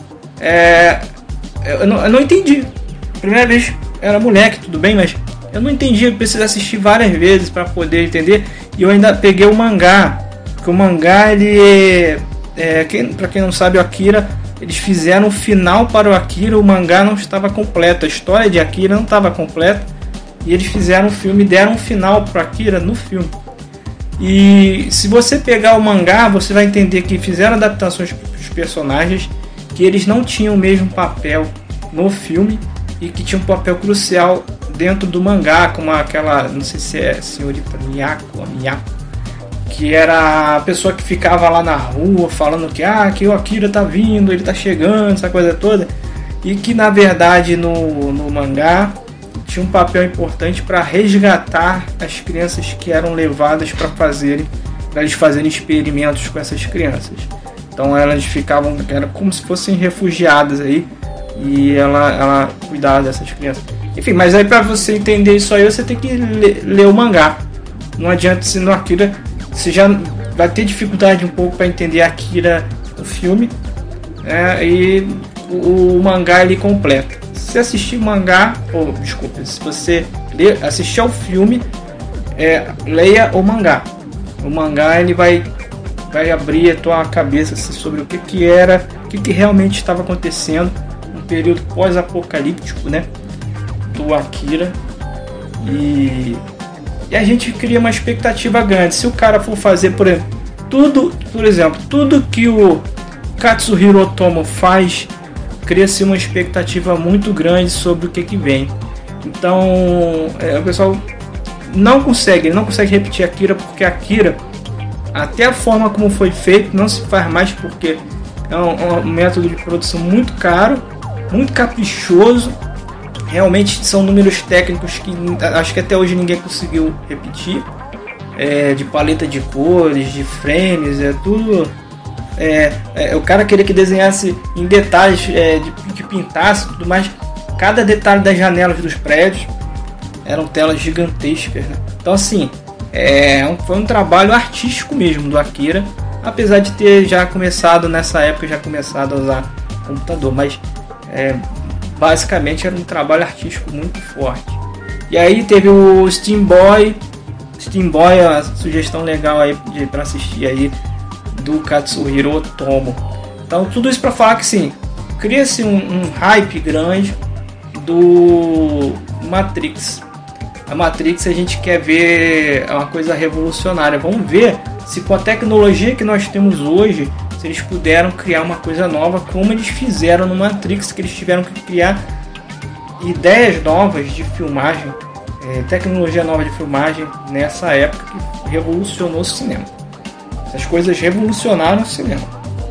Eu não entendi. Primeira vez era moleque, tudo bem, mas eu não entendi. Eu precisei assistir várias vezes para poder entender. E eu ainda peguei o mangá. Porque o mangá, ele para quem não sabe, o Akira, eles fizeram o final para o Akira. O mangá não estava completo. A história de Akira não estava completa. E eles fizeram o filme e deram um final para Akira no filme. E se você pegar o mangá, você vai entender que fizeram adaptações para os personagens, que eles não tinham o mesmo papel no filme e que tinha um papel crucial dentro do mangá, como aquela, não sei se é senhorita Miyako, que era a pessoa que ficava lá na rua falando que o Akira tá vindo, ele tá chegando, essa coisa toda, e que na verdade no mangá tinha um papel importante para resgatar as crianças que eram levadas para eles fazerem experimentos com essas crianças. Então elas ficavam, era como se fossem refugiadas aí, e ela cuidava dessas crianças. Enfim, mas aí para você entender isso aí, você tem que ler o mangá. Não adianta, se no Akira você já vai ter dificuldade um pouco para entender Akira no filme, e o mangá ele completa. Se assistir o mangá, se você assistir ao filme, leia o mangá. O mangá ele vai abrir a tua cabeça sobre o que era, o que realmente estava acontecendo no período pós-apocalíptico, né, do Akira. E a gente cria uma expectativa grande. Se o cara for fazer, por exemplo, tudo que o Katsuhiro Otomo faz, cria-se uma expectativa muito grande sobre o que vem. Então, o pessoal não consegue repetir Akira, porque Akira, até a forma como foi feito, não se faz mais, porque é um método de produção muito caro, muito caprichoso. Realmente são números técnicos que acho que até hoje ninguém conseguiu repetir, de paleta de cores, de frames, tudo. O cara queria que desenhasse em detalhes, de pintasse tudo mais. Cada detalhe das janelas dos prédios eram telas gigantescas, né? Então assim, foi um trabalho artístico mesmo do Akira, apesar de ter já começado nessa época, a usar computador, mas basicamente era um trabalho artístico muito forte. E aí teve o Steam Boy, é uma sugestão legal aí para assistir aí, do Katsuhiro Otomo. Então tudo isso para falar que sim, cria-se um hype grande do Matrix. A Matrix a gente quer ver uma coisa revolucionária. Vamos ver se com a tecnologia que nós temos hoje, se eles puderam criar uma coisa nova, como eles fizeram no Matrix, que eles tiveram que criar ideias novas de filmagem, tecnologia nova de filmagem nessa época, que revolucionou o cinema. Essas coisas revolucionaram o cinema.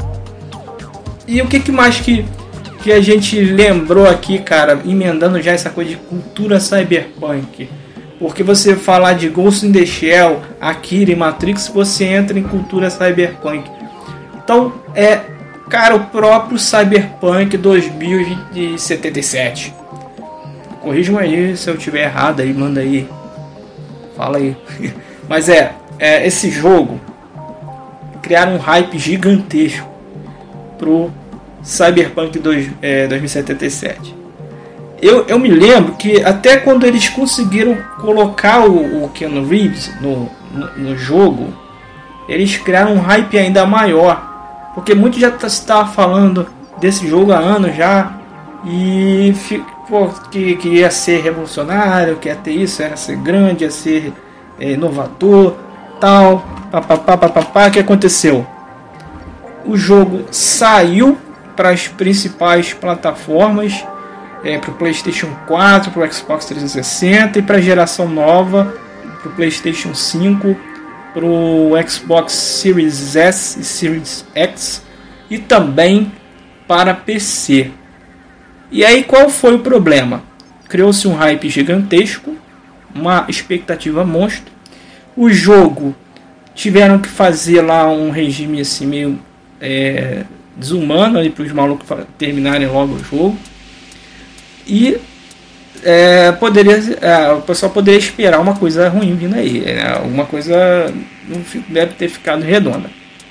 E o que mais que a gente lembrou aqui, cara, emendando já essa coisa de cultura cyberpunk? Porque você falar de Ghost in the Shell, Akira e Matrix, você entra em cultura cyberpunk. Então, cara, o próprio Cyberpunk 2077. Corrijam aí se eu tiver errado aí, manda aí. Fala aí. Mas esse jogo criaram um hype gigantesco pro Cyberpunk 2077. Eu me lembro que até quando eles conseguiram colocar o Keanu Reeves no jogo, eles criaram um hype ainda maior, porque muito já estava falando desse jogo há anos já, e que ia ser revolucionário, que ia ter isso, ia ser grande, ia ser inovador, tal, papapá. O que aconteceu? O jogo saiu para as principais plataformas, para o PlayStation 4, para o Xbox 360 e para a geração nova, para o PlayStation 5, para o Xbox Series S e Series X e também para PC. E aí qual foi o problema? Criou-se um hype gigantesco, uma expectativa monstro. O jogo tiveram que fazer lá um regime assim meio desumano para os malucos terminarem logo o jogo. E o pessoal poderia esperar uma coisa ruim vindo aí, alguma coisa não deve ter ficado redonda.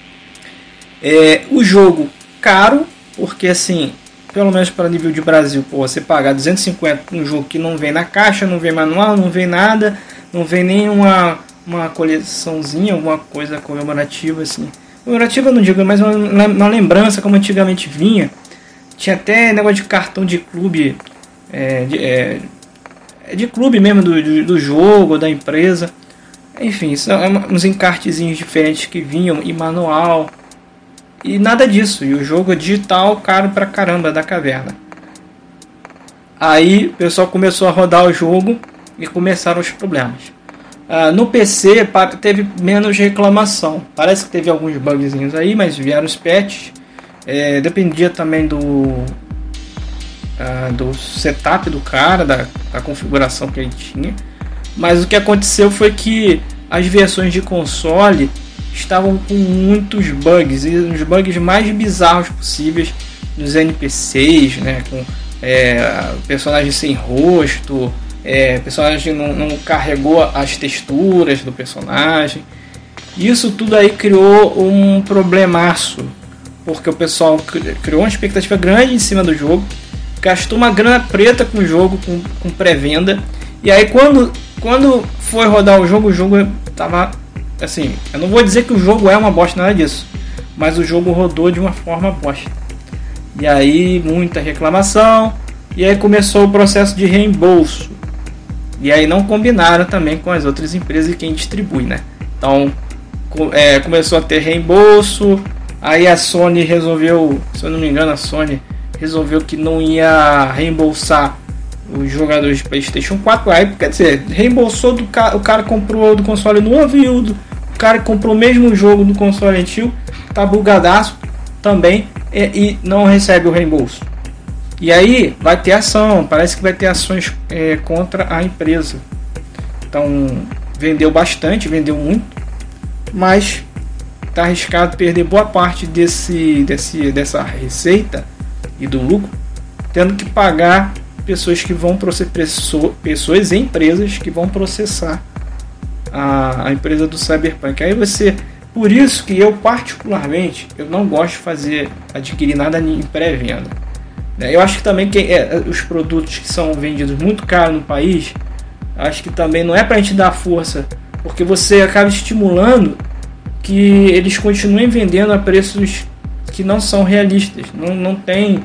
O jogo caro, porque assim, pelo menos para nível de Brasil, você pagar 250 por um jogo que não vem na caixa, não vem manual, não vem nada, não vem nem uma coleçãozinha, alguma coisa comemorativa assim. Comemorativa não digo, mas uma lembrança como antigamente vinha. Tinha até negócio de cartão de clube, de clube mesmo do jogo, da empresa. Enfim, são uns encartezinhos diferentes que vinham e manual. E nada disso. E o jogo é digital, caro pra caramba, da caverna. Aí o pessoal começou a rodar o jogo e começaram os problemas. No PC teve menos reclamação. Parece que teve alguns bugzinhos aí, mas vieram os patches. Dependia também do setup do cara, da configuração que ele tinha. Mas o que aconteceu foi que as versões de console estavam com muitos bugs, e os bugs mais bizarros possíveis dos NPCs, né, com personagem sem rosto, personagem não carregou as texturas do personagem. Isso tudo aí criou um problemaço, porque o pessoal criou uma expectativa grande em cima do jogo, gastou uma grana preta com o jogo, com pré-venda, e aí quando foi rodar o jogo tava assim, eu não vou dizer que o jogo é uma bosta, nada disso, mas o jogo rodou de uma forma bosta. E aí muita reclamação, e aí começou o processo de reembolso. E aí não combinaram também com as outras empresas e quem distribui, né? Então começou a ter reembolso. Aí a Sony resolveu, se eu não me engano, resolveu que não ia reembolsar os jogadores de PlayStation 4. Aí, quer dizer, reembolsou o cara comprou do console novo e o cara que comprou o mesmo jogo do console antigo tá bugadaço também e não recebe o reembolso. E aí vai ter ação, parece que vai ter ações contra a empresa. Então vendeu bastante, vendeu muito, mas está arriscado perder boa parte dessa receita e do lucro, tendo que pagar pessoas que vão pessoas e empresas que vão processar a empresa do Cyberpunk. Aí por isso que eu particularmente eu não gosto de adquirir nada em pré-venda. Eu acho que também os produtos que são vendidos muito caro no país, acho que também não é para a gente dar força, porque você acaba estimulando que eles continuem vendendo a preços que não são realistas. Não tem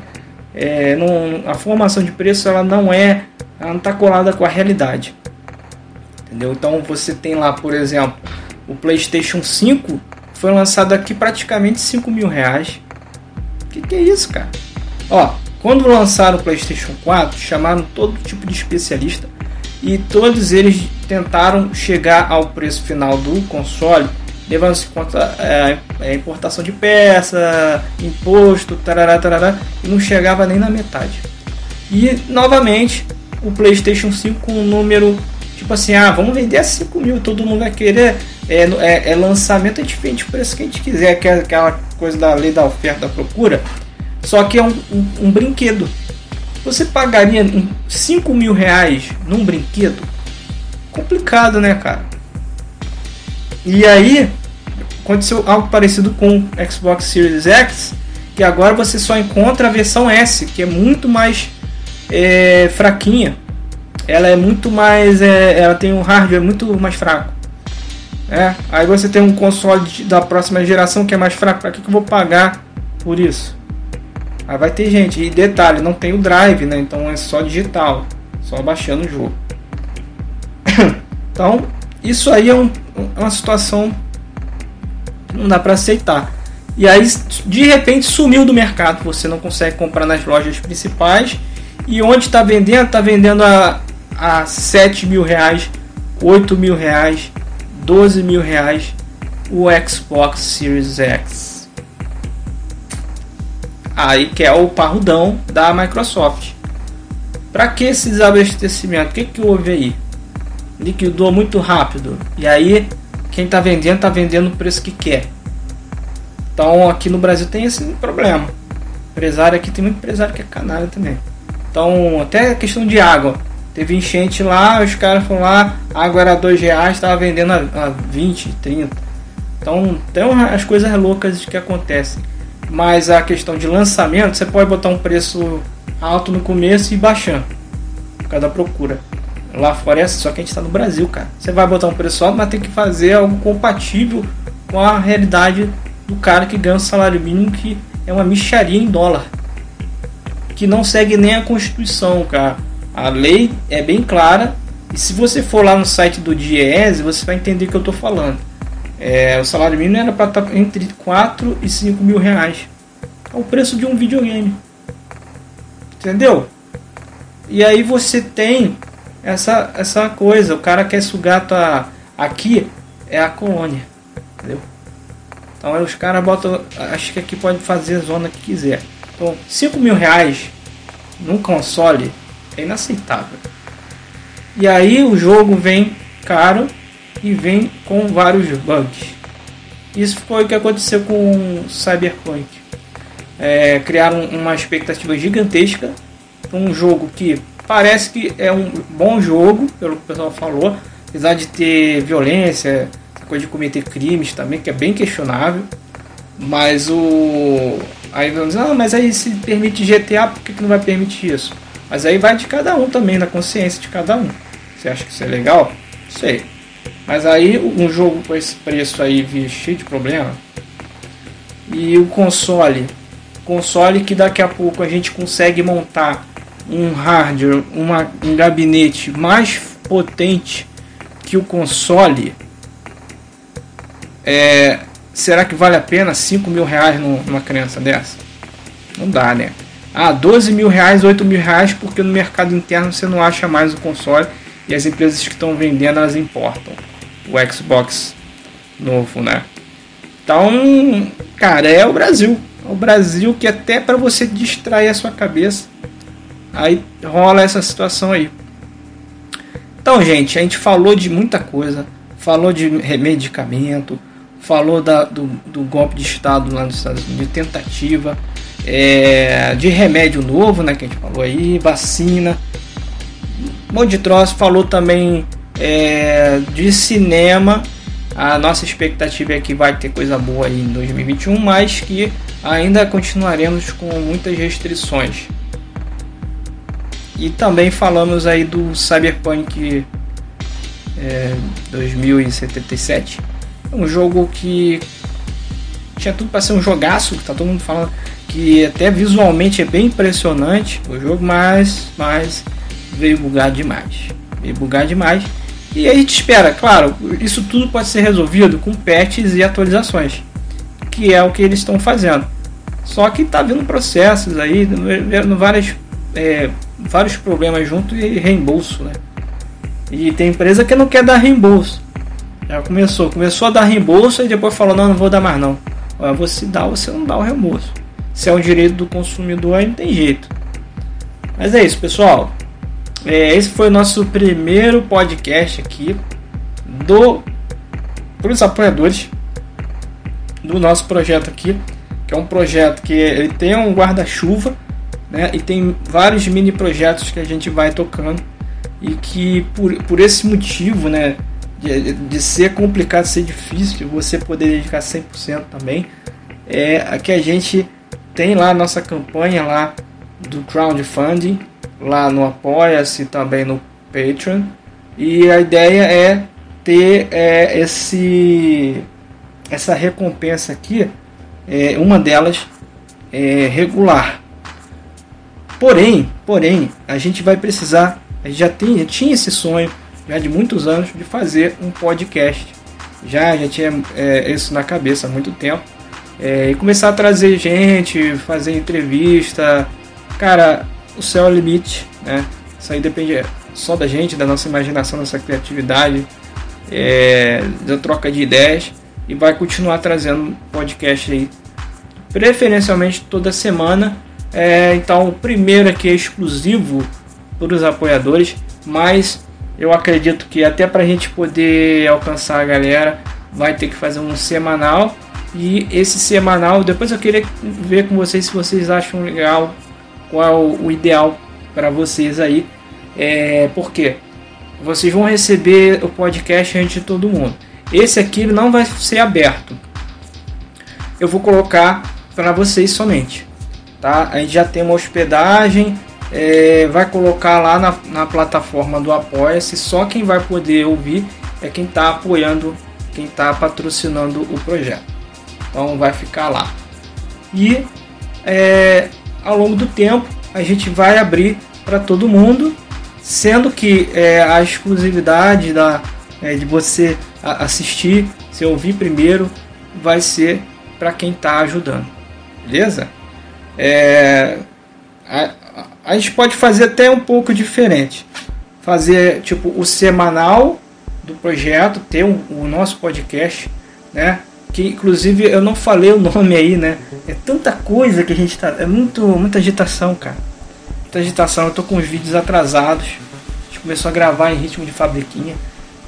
a formação de preço, ela não está colada com a realidade, entendeu? Então você tem lá, por exemplo, o PlayStation 5 foi lançado aqui praticamente R$5.000. Que é isso, cara? Quando lançaram o PlayStation 4, chamaram todo tipo de especialista e todos eles tentaram chegar ao preço final do console, levando-se em conta a importação de peça, imposto, tarará, e não chegava nem na metade. E novamente o PlayStation 5 com um número Tipo assim, vamos vender a 5 mil, todo mundo vai querer. É lançamento, a gente vende o preço que a gente quiser, que é aquela coisa da lei da oferta da procura. Só que é um brinquedo. Você pagaria 5 mil reais num brinquedo? Complicado, né, cara? E aí aconteceu algo parecido com o Xbox Series X, que agora você só encontra a versão S, que é muito mais fraquinha. Ela é muito mais, ela tem um hardware muito mais fraco. Aí você tem um console da próxima geração que é mais fraco. Para que eu vou pagar por isso? Aí vai ter gente. E detalhe, não tem o drive, né? Então é só digital, só baixando o jogo. Então isso aí é uma situação que não dá para aceitar. E aí de repente sumiu do mercado. Você não consegue comprar nas lojas principais. E onde está vendendo? Está vendendo a 7 mil reais, 8 mil reais, 12 mil reais o Xbox Series X. Aí que é o parrudão da Microsoft. Para que esse desabastecimento? O que houve aí? Liquidou muito rápido. E aí quem está vendendo o preço que quer. Então aqui no Brasil tem esse problema. Empresário aqui, tem muito empresário que é canalha também. Então até a questão de água. Teve enchente lá, os caras foram lá, a água era R$2, estava vendendo a 20, 30. Então tem as coisas loucas que acontecem. Mas a questão de lançamento, você pode botar um preço alto no começo e baixando por causa da procura. Lá fora é assim, só que a gente está no Brasil, cara. Você vai botar um preço alto, mas tem que fazer algo compatível com a realidade do cara que ganha um salário mínimo, que é uma mixaria em dólar, que não segue nem a Constituição, cara. A lei é bem clara, e se você for lá no site do DIEESE, você vai entender o que eu estou falando. O salário mínimo era para estar entre 4 e 5 mil reais. É o preço de um videogame. Entendeu? E aí você tem essa coisa, o cara quer sugar aqui é a colônia. Entendeu? Então aí os caras botam, acho que aqui pode fazer a zona que quiser. Então 5 mil reais num console é inaceitável. E aí o jogo vem caro e vem com vários bugs. Isso foi o que aconteceu com o Cyberpunk. Criaram uma expectativa gigantesca para um jogo que parece que é um bom jogo, pelo que o pessoal falou, apesar de ter violência, coisa de cometer crimes também, que é bem questionável. Mas aí vão dizer, mas aí se permite GTA, por que não vai permitir isso? Mas aí vai de cada um também, da consciência de cada um. Você acha que isso é legal? Sei. Mas aí um jogo com esse preço aí cheio de problema. E o console que daqui a pouco a gente consegue montar um hardware, um gabinete mais potente que o console. Será que vale a pena 5 mil reais numa criança dessa? Não dá, né? 12 mil reais, 8 mil reais, porque no mercado interno você não acha mais o console e as empresas que estão vendendo elas importam o Xbox novo, né? Então, cara, é o Brasil. É o Brasil que até para você distrair a sua cabeça, aí rola essa situação aí. Então, gente, a gente falou de muita coisa, falou de medicamento, falou do golpe de Estado lá nos Estados Unidos, de tentativa, de remédio novo, né, que a gente falou aí, vacina, um monte de troço. Falou também de cinema. A nossa expectativa é que vai ter coisa boa aí em 2021, mas que ainda continuaremos com muitas restrições. E também falamos aí do Cyberpunk 2077. Um jogo que tinha tudo para ser um jogaço, que tá todo mundo falando que até visualmente é bem impressionante o jogo, mas veio bugar demais. E aí a gente espera, claro, isso tudo pode ser resolvido com patches e atualizações, que é o que eles estão fazendo. Só que tá vindo processos aí, vendo vários problemas junto e reembolso, né? E tem empresa que não quer dar reembolso. Já começou a dar reembolso e depois falou, não vou dar mais não. Você dá, você não dá o reembolso. Se é um direito do consumidor, aí não tem jeito. Mas é isso, pessoal. Esse foi o nosso primeiro podcast aqui para os apoiadores do nosso projeto aqui, que é um projeto que ele tem um guarda-chuva, né, e tem vários mini projetos que a gente vai tocando, e que por esse motivo, né, de ser complicado, ser difícil você poder dedicar 100% também, é que a gente tem lá a nossa campanha lá do crowdfunding, lá no Apoia-se e também no Patreon, e a ideia é ter essa recompensa aqui, uma delas regular. Porém, a gente vai precisar, a gente já tinha esse sonho já de muitos anos de fazer um podcast, já tinha isso na cabeça há muito tempo, e começar a trazer gente, fazer entrevista. Cara, o céu é o limite, né? Isso aí depende só da gente, da nossa imaginação, da nossa criatividade, da troca de ideias, e vai continuar trazendo podcast aí, preferencialmente toda semana. Então o primeiro aqui é exclusivo para os apoiadores, mas eu acredito que até para a gente poder alcançar a galera, vai ter que fazer um semanal. E esse semanal, depois eu queria ver com vocês se vocês acham legal, qual o ideal para vocês aí, porque vocês vão receber o podcast antes de todo mundo. Esse aqui ele não vai ser aberto, eu vou colocar para vocês somente, tá? A gente já tem uma hospedagem, vai colocar lá na plataforma do Apoia-se. Só quem vai poder ouvir é quem está apoiando, quem está patrocinando o projeto. Então vai ficar lá. E ao longo do tempo a gente vai abrir para todo mundo, sendo que a exclusividade de você assistir, se ouvir primeiro, vai ser para quem está ajudando, beleza? A gente pode fazer até um pouco diferente, fazer tipo o semanal do projeto, ter o nosso podcast, né? Que inclusive eu não falei o nome aí, né? É tanta coisa que a gente tá, muita agitação, cara, muita agitação. Eu tô com os vídeos atrasados, a gente começou a gravar em ritmo de fabriquinha,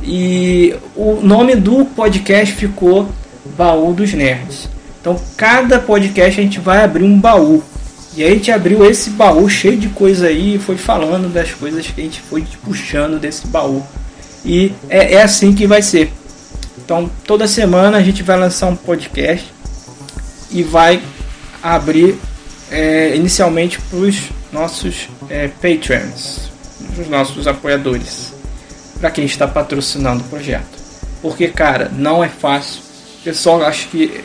e o nome do podcast ficou Baú dos Nerds. Então cada podcast a gente vai abrir um baú, e aí a gente abriu esse baú cheio de coisa aí e foi falando das coisas que a gente foi puxando desse baú, e é assim que vai ser. Então toda semana a gente vai lançar um podcast e vai abrir inicialmente para os nossos Patreons, os nossos apoiadores, para quem está patrocinando o projeto. Porque, cara, não é fácil. O pessoal acha que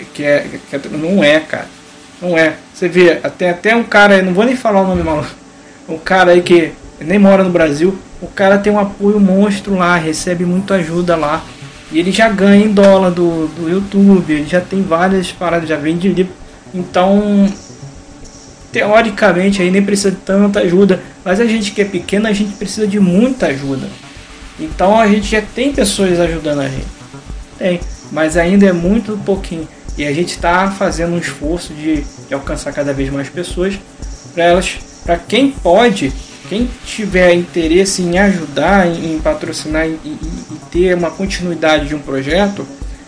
não é, cara. Não é. Você vê, até um cara aí, não vou nem falar o nome maluco, um cara aí que nem mora no Brasil, o cara tem um apoio monstro lá, recebe muita ajuda lá, e ele já ganha em dólar do YouTube, ele já tem várias paradas, já vende livro. Então, teoricamente, aí nem precisa de tanta ajuda, mas a gente que é pequeno, a gente precisa de muita ajuda. Então a gente já tem pessoas ajudando a gente, tem, mas ainda é muito pouquinho, e a gente está fazendo um esforço de alcançar cada vez mais pessoas, para quem pode, quem tiver interesse em ajudar, em patrocinar e ter uma continuidade de um projeto,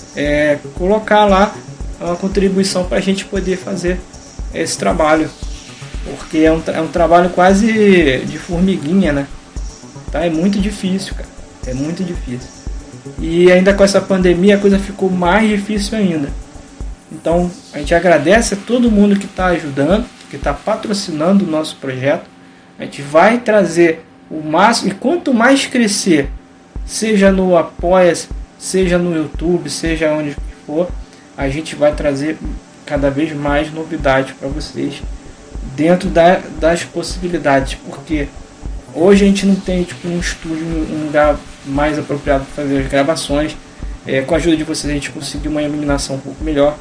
colocar lá uma contribuição para a gente poder fazer esse trabalho, porque é um trabalho quase de formiguinha, né? Tá? É muito difícil, cara, é muito difícil, e ainda com essa pandemia a coisa ficou mais difícil ainda. Então a gente agradece a todo mundo que está ajudando, que está patrocinando o nosso projeto. A gente vai trazer o máximo, e quanto mais crescer, seja no Apoia-se, seja no YouTube, seja onde for, a gente vai trazer cada vez mais novidades para vocês, dentro das possibilidades, porque hoje a gente não tem tipo um estúdio, um lugar mais apropriado para fazer as gravações. Com a ajuda de vocês a gente conseguiu uma iluminação um pouco melhor,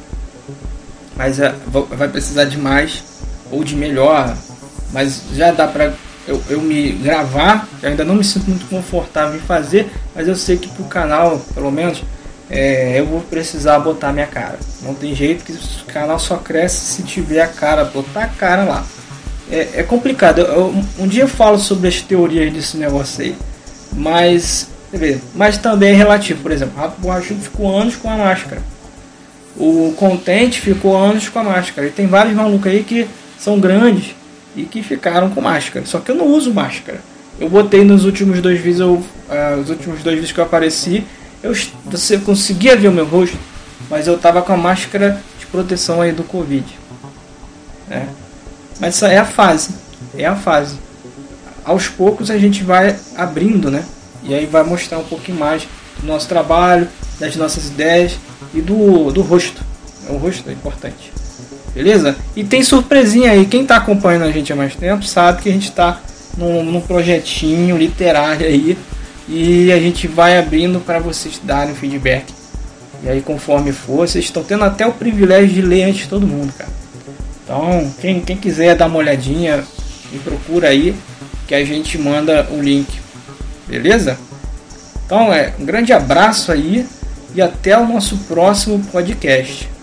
mas vai precisar de mais ou de melhor, mas já dá para eu me gravar. Eu ainda não me sinto muito confortável em fazer, mas eu sei que pro canal, pelo menos, eu vou precisar botar minha cara. Não tem jeito, que o canal só cresce se tiver a cara, botar a cara lá. é complicado. Um dia eu falo sobre as teorias desse negócio aí, mas também é relativo. Por exemplo, o Rato Borrachudo ficou anos com a máscara, o Contente ficou anos com a máscara, e tem vários malucos aí que são grandes e que ficaram com máscara, só que eu não uso máscara. Eu botei nos últimos 2 vídeos, os últimos 2 vídeos que eu apareci, você conseguia ver o meu rosto, mas eu tava com a máscara de proteção aí do Covid, né? Mas essa é a fase. Aos poucos a gente vai abrindo, né? E aí vai mostrar um pouquinho mais do nosso trabalho, das nossas ideias e do rosto. O rosto é importante. Beleza? E tem surpresinha aí. Quem está acompanhando a gente há mais tempo sabe que a gente está num projetinho literário aí. E a gente vai abrindo para vocês darem feedback. E aí, conforme for, vocês estão tendo até o privilégio de ler antes de todo mundo, cara. Então, quem quiser dar uma olhadinha, me procura aí que a gente manda o link. Beleza? Então, um grande abraço aí e até o nosso próximo podcast.